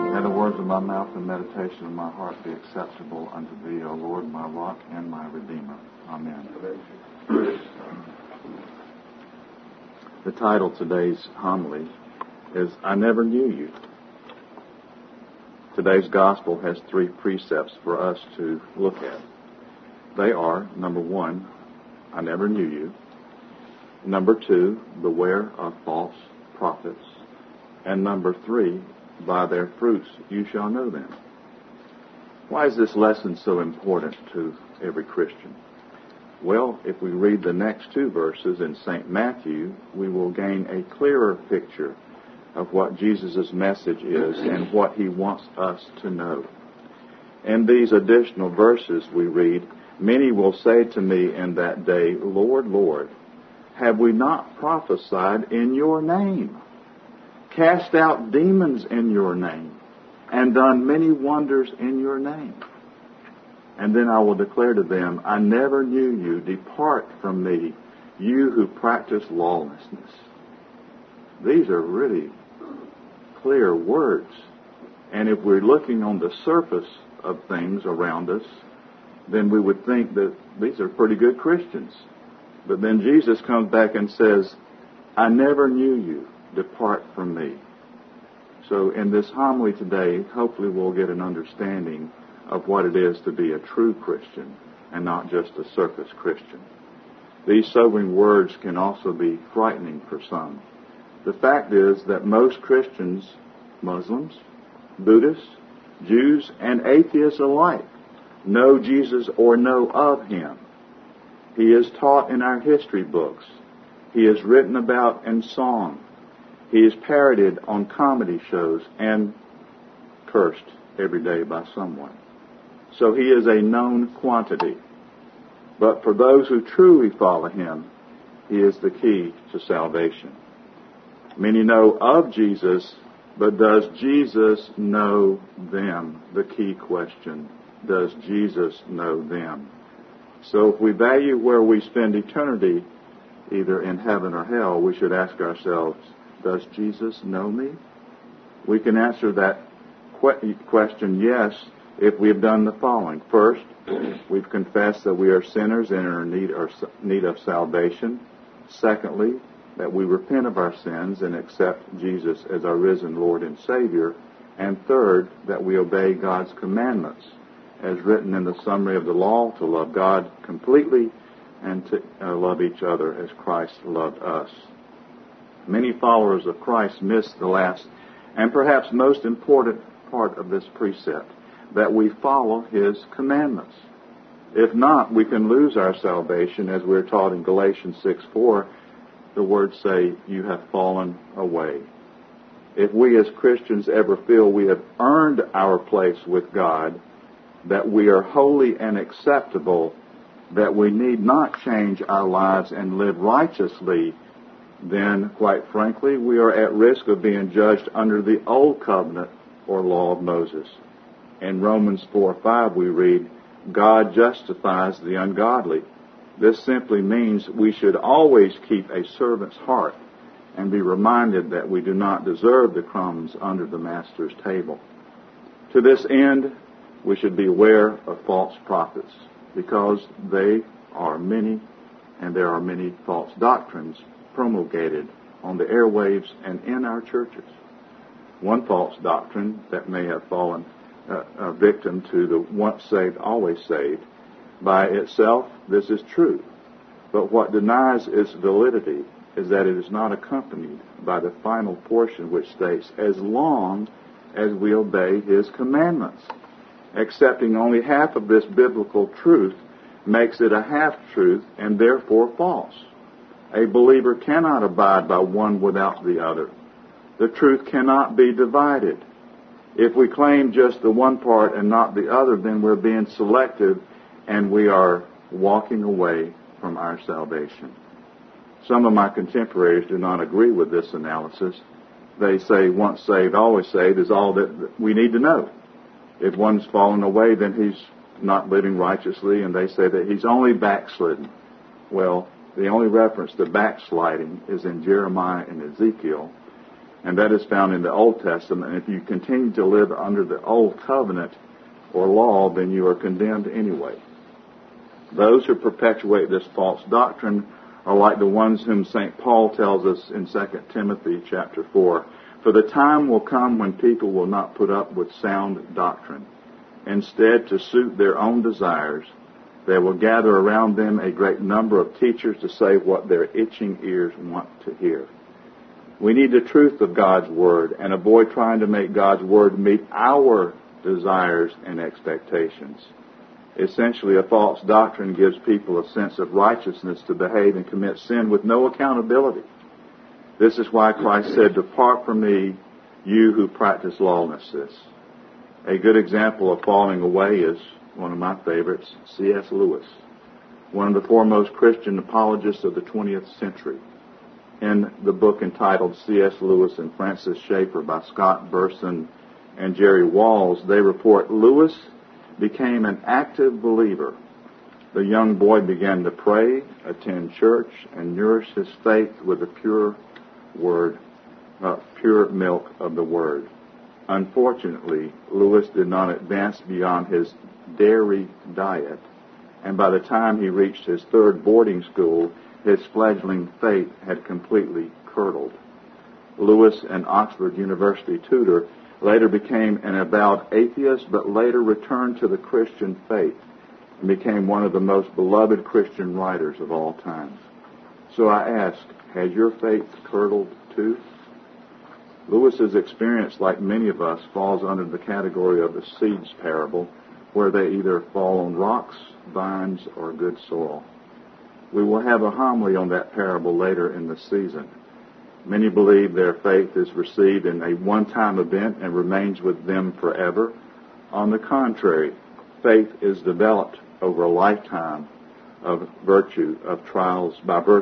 May the words of my mouth and meditation of my heart be acceptable unto Thee, O Lord, my rock and my redeemer. Amen. The title of today's homily is, I Never Knew You. Today's gospel has 3 precepts for us to look at. They are, number 1, I never knew you. Number 2, beware of false prophets. And number 3, by their fruits you shall know them. Why is this lesson so important to every Christian? Well, if we read the next 2 verses in St. Matthew, we will gain a clearer picture of what Jesus' message is and what He wants us to know. In these additional verses we read, many will say to me in that day, Lord, Lord, have we not prophesied in your name, cast out demons in your name, and done many wonders in your name? And then I will declare to them, I never knew you. Depart from me, you who practice lawlessness. These are really clear words. And if we're looking on the surface of things around us, then we would think that these are pretty good Christians. But then Jesus comes back and says, I never knew you. Depart from me. So in this homily today, hopefully we'll get an understanding of what it is to be a true Christian and not just a surface Christian. These sobering words can also be frightening for some. The fact is that most Christians, Muslims, Buddhists, Jews, and atheists alike know Jesus or know of Him. He is taught in our history books. He is written about in song. He is parodied on comedy shows and cursed every day by someone. So He is a known quantity. But for those who truly follow Him, He is the key to salvation. Many know of Jesus, but does Jesus know them? The key question. Does Jesus know them? So if we value where we spend eternity, either in heaven or hell, we should ask ourselves, does Jesus know me? We can answer that question yes if we have done the following. First, we've confessed that we are sinners and are in need of salvation. Secondly, that we repent of our sins and accept Jesus as our risen Lord and Savior. And third, that we obey God's commandments, as written in the summary of the law, to love God completely and to love each other as Christ loved us. Many followers of Christ miss the last and perhaps most important part of this precept, that we follow His commandments. If not, we can lose our salvation, as we're taught in Galatians 6:4. The words say, you have fallen away. If we as Christians ever feel we have earned our place with God, that we are holy and acceptable, that we need not change our lives and live righteously, then, quite frankly, we are at risk of being judged under the old covenant or law of Moses. In Romans 4:5 we read, God justifies the ungodly. This simply means we should always keep a servant's heart and be reminded that we do not deserve the crumbs under the master's table. To this end, we should be aware of false prophets, because they are many, and there are many false doctrines promulgated on the airwaves and in our churches. One false doctrine that may have fallen a victim to the once saved, always saved, by itself, this is true. But what denies its validity is that it is not accompanied by the final portion which states, as long as we obey His commandments. Accepting only half of this biblical truth makes it a half-truth and therefore false. A believer cannot abide by one without the other. The truth cannot be divided. If we claim just the one part and not the other, then we're being selective and we are walking away from our salvation. Some of my contemporaries do not agree with this analysis. They say once saved, always saved is all that we need to know. If one's fallen away, then he's not living righteously, and they say that he's only backslidden. Well, the only reference to backsliding is in Jeremiah and Ezekiel. And that is found in the Old Testament. And if you continue to live under the Old Covenant or law, then you are condemned anyway. Those who perpetuate this false doctrine are like the ones whom St. Paul tells us in 2 Timothy chapter 4. For the time will come when people will not put up with sound doctrine. Instead, to suit their own desires, they will gather around them a great number of teachers to say what their itching ears want to hear. We need the truth of God's Word and avoid trying to make God's Word meet our desires and expectations. Essentially, a false doctrine gives people a sense of righteousness to behave and commit sin with no accountability. This is why Christ said, "Depart from me, you who practice lawlessness." A good example of falling away is one of my favorites, C.S. Lewis, one of the foremost Christian apologists of the 20th century. In the book entitled C.S. Lewis and Francis Schaeffer by Scott Burson and Jerry Walls, they report Lewis became an active believer. The young boy began to pray, attend church, and nourish his faith with the pure milk of the Word. Unfortunately, Lewis did not advance beyond his dairy diet, and by the time he reached his third boarding school, his fledgling faith had completely curdled. Lewis, an Oxford University tutor, later became an avowed atheist, but later returned to the Christian faith and became one of the most beloved Christian writers of all time. So I ask, has your faith curdled too? Lewis's experience, like many of us, falls under the category of the seeds parable, where they either fall on rocks, vines, or good soil. We will have a homily on that parable later in the season. Many believe their faith is received in a one-time event and remains with them forever. On the contrary, faith is developed over a lifetime by virtue of trials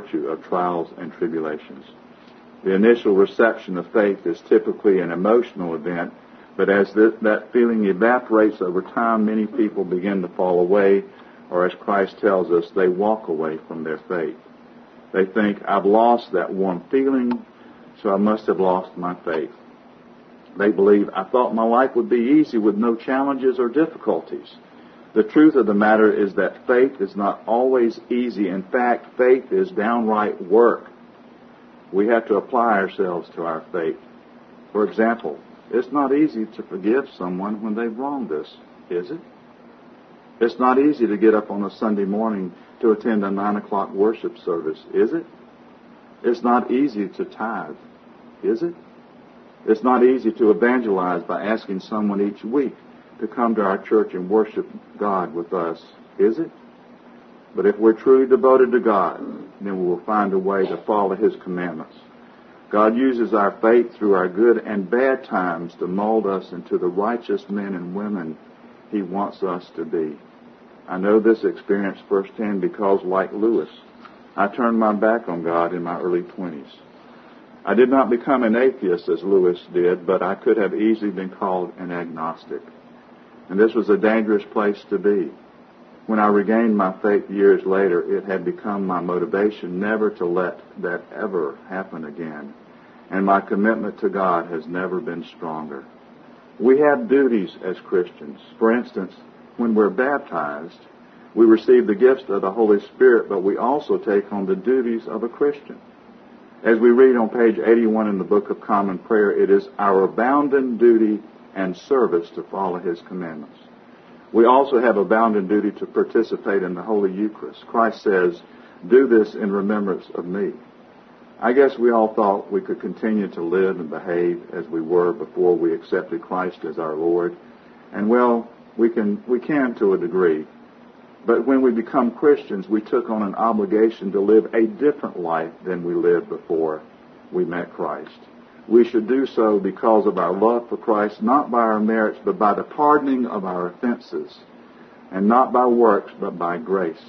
and tribulations. The initial reception of faith is typically an emotional event, but as that feeling evaporates over time, many people begin to fall away, or as Christ tells us, they walk away from their faith. They think, I've lost that warm feeling, so I must have lost my faith. They believe, I thought my life would be easy with no challenges or difficulties. The truth of the matter is that faith is not always easy. In fact, faith is downright work. We have to apply ourselves to our faith. For example, it's not easy to forgive someone when they've wronged us, is it? It's not easy to get up on a Sunday morning to attend a 9 o'clock worship service, is it? It's not easy to tithe, is it? It's not easy to evangelize by asking someone each week to come to our church and worship God with us, is it? But if we're truly devoted to God, then we will find a way to follow His commandments. God uses our faith through our good and bad times to mold us into the righteous men and women He wants us to be. I know this experience firsthand because, like Lewis, I turned my back on God in my early 20s. I did not become an atheist as Lewis did, but I could have easily been called an agnostic. And this was a dangerous place to be. When I regained my faith years later, it had become my motivation never to let that ever happen again. And my commitment to God has never been stronger. We have duties as Christians. For instance, when we're baptized, we receive the gifts of the Holy Spirit, but we also take on the duties of a Christian. As we read on page 81 in the Book of Common Prayer, it is our bounden duty and service to follow His commandments. We also have a bounden duty to participate in the Holy Eucharist. Christ says, do this in remembrance of me. I guess we all thought we could continue to live and behave as we were before we accepted Christ as our Lord. And well, we can to a degree. But when we become Christians, we took on an obligation to live a different life than we lived before we met Christ. We should do so because of our love for Christ, not by our merits, but by the pardoning of our offenses, and not by works, but by grace.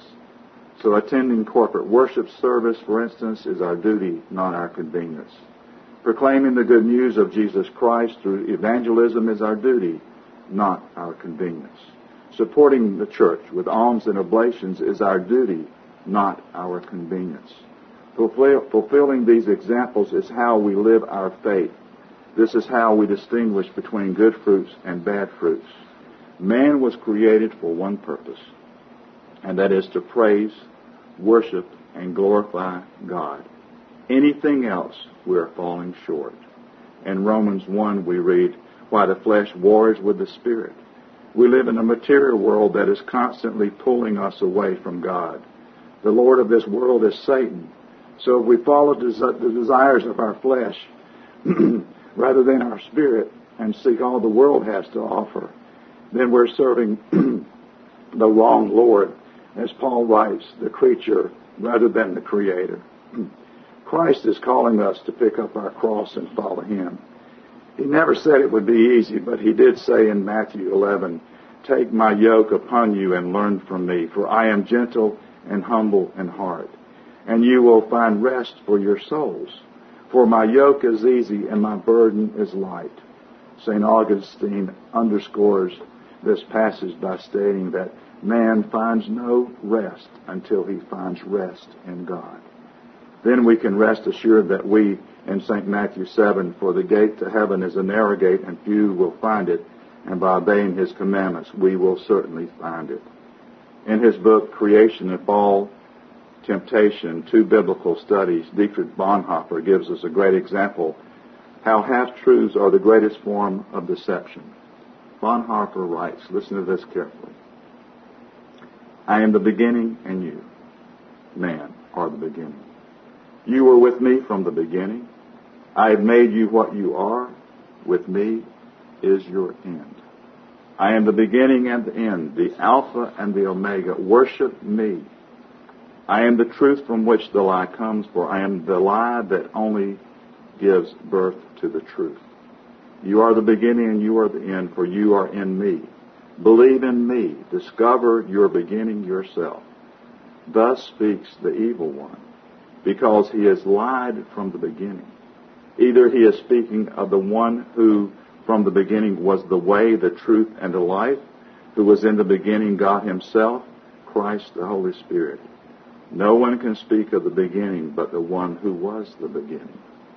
So attending corporate worship service, for instance, is our duty, not our convenience. Proclaiming the good news of Jesus Christ through evangelism is our duty, not our convenience. Supporting the church with alms and oblations is our duty, not our convenience. Fulfilling these examples is how we live our faith, This is how we distinguish between good fruits and bad fruits. Man was created for one purpose, and that is to praise, worship, and glorify God. Anything else, we are falling short. In Romans 1, we read, "Why the flesh wars with the Spirit." We live in a material world that is constantly pulling us away from God. The Lord of this world is Satan. So if we follow the desires of our flesh rather than our spirit and seek all the world has to offer, then we're serving the wrong Lord. As Paul writes, the creature rather than the Creator. Christ is calling us to pick up our cross and follow Him. He never said it would be easy, but He did say in Matthew 11, "Take my yoke upon you and learn from me, for I am gentle and humble in heart, and you will find rest for your souls. For my yoke is easy and my burden is light." St. Augustine underscores this passage by stating that man finds no rest until he finds rest in God. Then we can rest assured that we, in St. Matthew 7, "For the gate to heaven is a narrow gate, and few will find it, and by obeying His commandments we will certainly find it." In his book, Creation and Fall, Temptation, Two Biblical Studies, Dietrich Bonhoeffer gives us a great example how half-truths are the greatest form of deception. Bonhoeffer writes, listen to this carefully, "I am the beginning, and you, man, are the beginning. You were with me from the beginning. I have made you what you are. With me is your end. I am the beginning and the end, the Alpha and the Omega. Worship me. I am the truth from which the lie comes, for I am the lie that only gives birth to the truth. You are the beginning and you are the end, for you are in me. Believe in me. Discover your beginning yourself." Thus speaks the evil one, because he has lied from the beginning. Either he is speaking of the one who from the beginning was the way, the truth, and the life, who was in the beginning God Himself, Christ the Holy Spirit. No one can speak of the beginning but the one who was the beginning.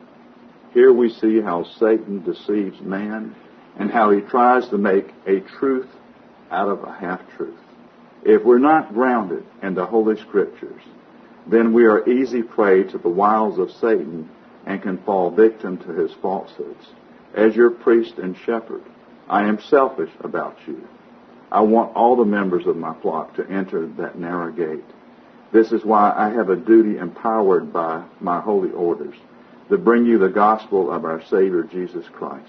Here we see how Satan deceives man and how he tries to make a truth out of a half-truth. If we're not grounded in the Holy Scriptures, then we are easy prey to the wiles of Satan and can fall victim to his falsehoods. As your priest and shepherd, I am selfish about you. I want all the members of my flock to enter that narrow gate. This is why I have a duty empowered by my holy orders to bring you the gospel of our Savior Jesus Christ.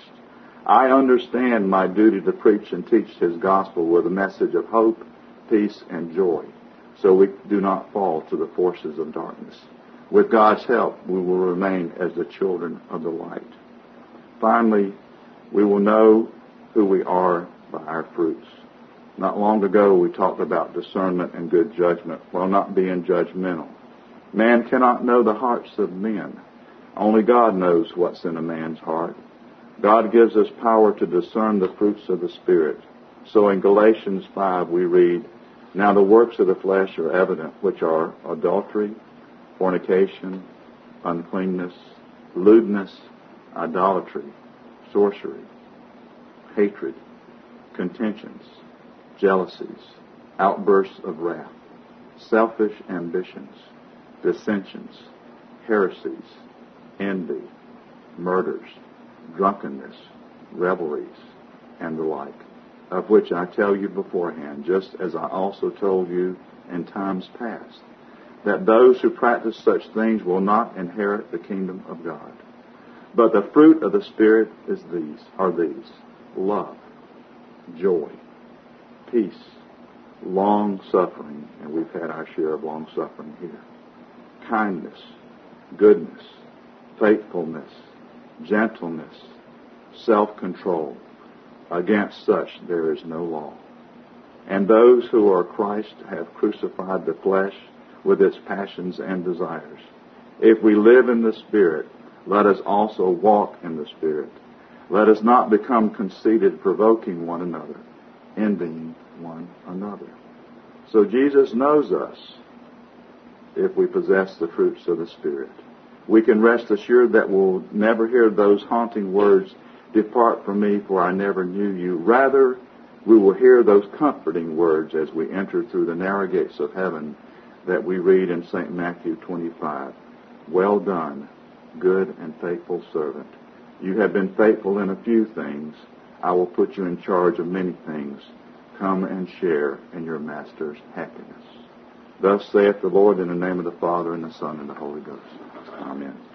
I understand my duty to preach and teach His gospel with a message of hope, peace, and joy, so we do not fall to the forces of darkness. With God's help, we will remain as the children of the light. Finally, we will know who we are by our fruits. Not long ago, we talked about discernment and good judgment while not being judgmental. Man cannot know the hearts of men. Only God knows what's in a man's heart. God gives us power to discern the fruits of the Spirit. So in Galatians 5 we read, "Now the works of the flesh are evident, which are adultery, fornication, uncleanness, lewdness, idolatry, sorcery, hatred, contentions, jealousies, outbursts of wrath, selfish ambitions, dissensions, heresies, envy, murders, drunkenness, revelries, and the like, of which I tell you beforehand, just as I also told you in times past, that those who practice such things will not inherit the kingdom of God. But the fruit of the Spirit are these, love, joy, peace, long-suffering," and we've had our share of long-suffering here, "kindness, goodness, faithfulness, gentleness, self-control. Against such there is no law. And those who are Christ have crucified the flesh with its passions and desires. If we live in the Spirit, let us also walk in the Spirit. Let us not become conceited, provoking one another, envying one another." So Jesus knows us if we possess the fruits of the Spirit. we can rest assured that we'll never hear those haunting words, "Depart from me, for I never knew you." Rather, we will hear those comforting words as we enter through the narrow gates of heaven that we read in St. Matthew 25. "Well done, good and faithful servant. You have been faithful in a few things. I will put you in charge of many things. Come and share in your master's happiness." Thus saith the Lord, in the name of the Father, and the Son, and the Holy Ghost. Amen.